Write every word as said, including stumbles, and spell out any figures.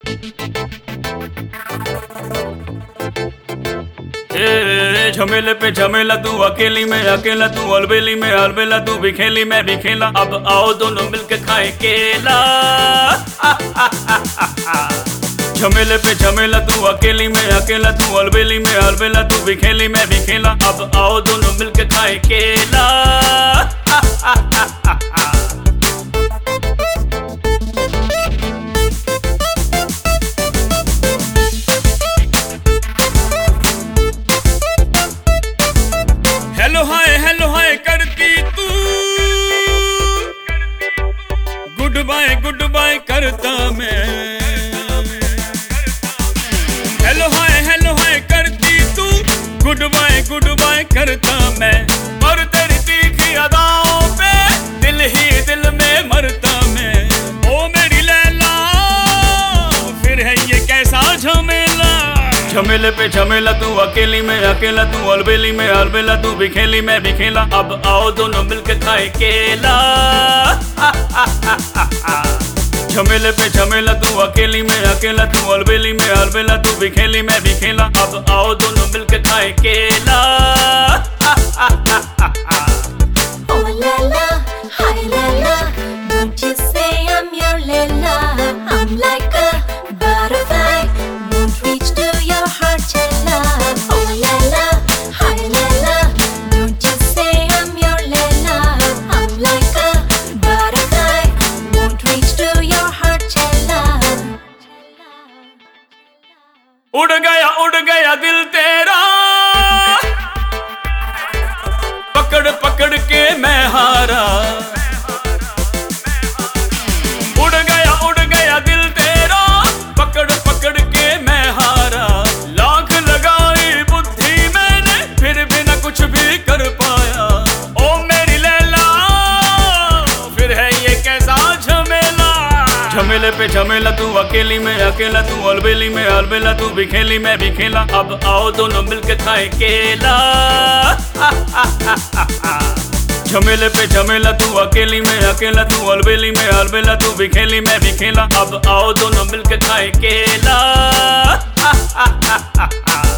झमेले पे झमेला तू अकेली में अकेला, तू अलबेली में अलबेला, तू भी खेली मैं भी खेला। अब आओ दोनों मिलके खाए केला। झमेले पे झमेला तू अकेली में अकेला, तू अलबेली में अलबेला, तू भी खेली मैं भी खेला। अब आओ दोनों मिलके खाए केला। हेलो हाय हेलो हाय करती तू, गुड बाय गुड बाय करता मैं। हेलो हाय हेलो हाय करती तू, गुड बाय गुड बाय करता मैं। और तेरी तीखी अदाओं पे दिल ही दिल में मरता मैं। ओ मेरी लैला फिर है ये कैसा झमेला। झमेले पे झमेला तू अकेली में अकेला, तू अलबेली में अलबेला, तू भी खेली मैं भी खेला। अब आओ दोनों मिलके खाए केला। झमेले पे झमेला तू अकेली में अकेला, तू अलबेली में अलबेला, तू भी खेली मैं भी खेला। अब आओ दोनों मिलके खाए केला। Oh Leila, hi Leila, don't you say I'm your Leila. I'm like a butterfly, won't reach to your heart, Leila. Oh Leila, hi Leila, don't you say I'm your Leila. I'm like a butterfly, won't reach to your heart, Leila. उड़ गया उड़ गया दिल तेरा, पकड़ पकड़ के मैं हारा। उड़ गया उड़ गया दिल तेरा, पकड़ पकड़ के मैं हारा। लाख लगाई बुद्धि मैंने, फिर भी न कुछ भी कर पाया। ओ मेरी लैला फिर है ये कैसा झमेला। झमेले पे झमेला तू अकेली में अकेला, तू अलबेली में अलबेला, तू भी खेली मैं भी खेला। अब आओ दोनों मिलके खाए केला। झमेले पे झमेला तू अकेली में अकेला, तू अलबेली में अलबेला, तू भी खेली मैं भी खेला। अब आओ दोनों मिलके खाए केला।